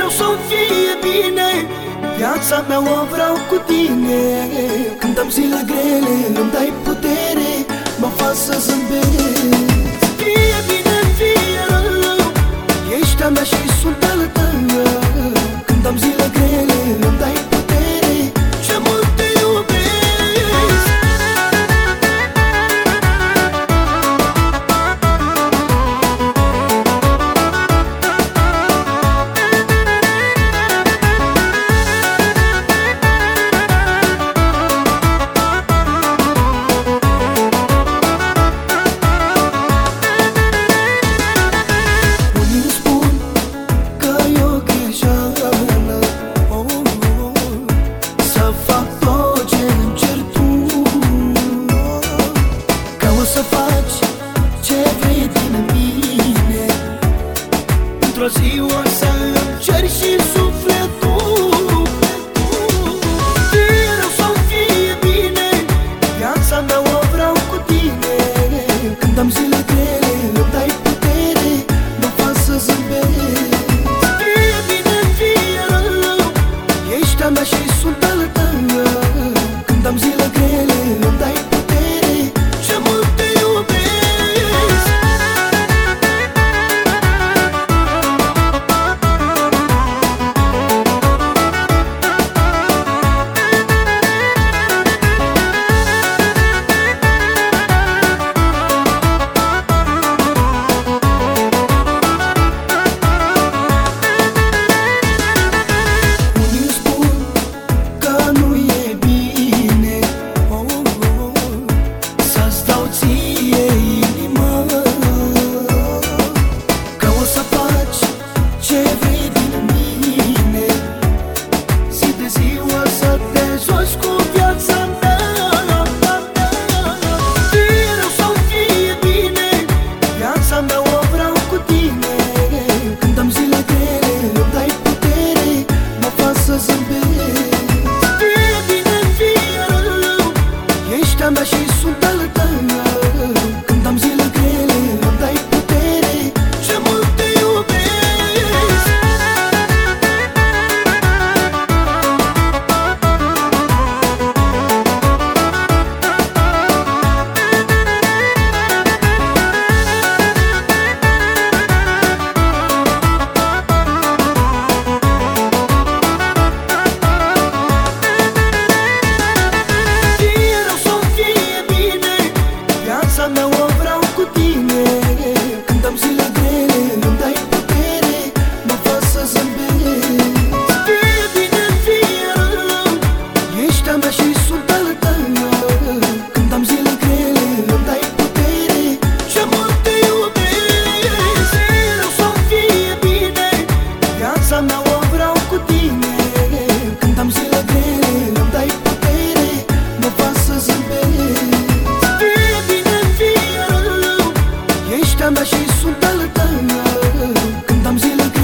rău sau fie bine, viața mea o vreau cu tine. Când am zile grele, îmi dai putere, mă fac să zâmbesc. Fie bine, fie rău, ești a mea și sunt al tău. Când am zile grele, îmi dai putere, ce mult te iubesc. Să faci ce vrei din mine, într-o zi o să-mi ceri și sufletul. Fie rău sau fie bine, viața mea o vreau cu tine. Când am zile grele, îmi dai putere, mă fac să zâmbesc. Fie bine, fie rău, ești a mea și sunt al tău. Când am zile grele, îmi dai putere, ce mult te iubesc. Unii spun că nu e bine, să-ți dau ție inima, că o să faci ce vrei din mine. Zi de zi o să te joci cu viața mea. Fie rău sau fie bine, viața mea o vreau cu tine. Când am zile grele, îmi dai putere, mă fac să zâmbesc. Fie bine, fie rău, ești a mea și sunt al tău. Când am zile grele, îmi dai putere, ce mult te iubesc. Fie rău sau fie bine, viața mea o vreau cu tine. Când am zile grele, îmi dai putere, mă fac să zâmbesc. Fie bine, fie rău, ești a mea și sunt al tău. Când am zile grele, îmi dai putere, ce mult te iubesc. Fie rău sau fie bine, viața mea o vreau cu tine. Când am zile grele, îmi dai putere, mă fac să zâmbesc. Fie bine, fie rău, ești a mea și sunt al tău. Când am zile grele,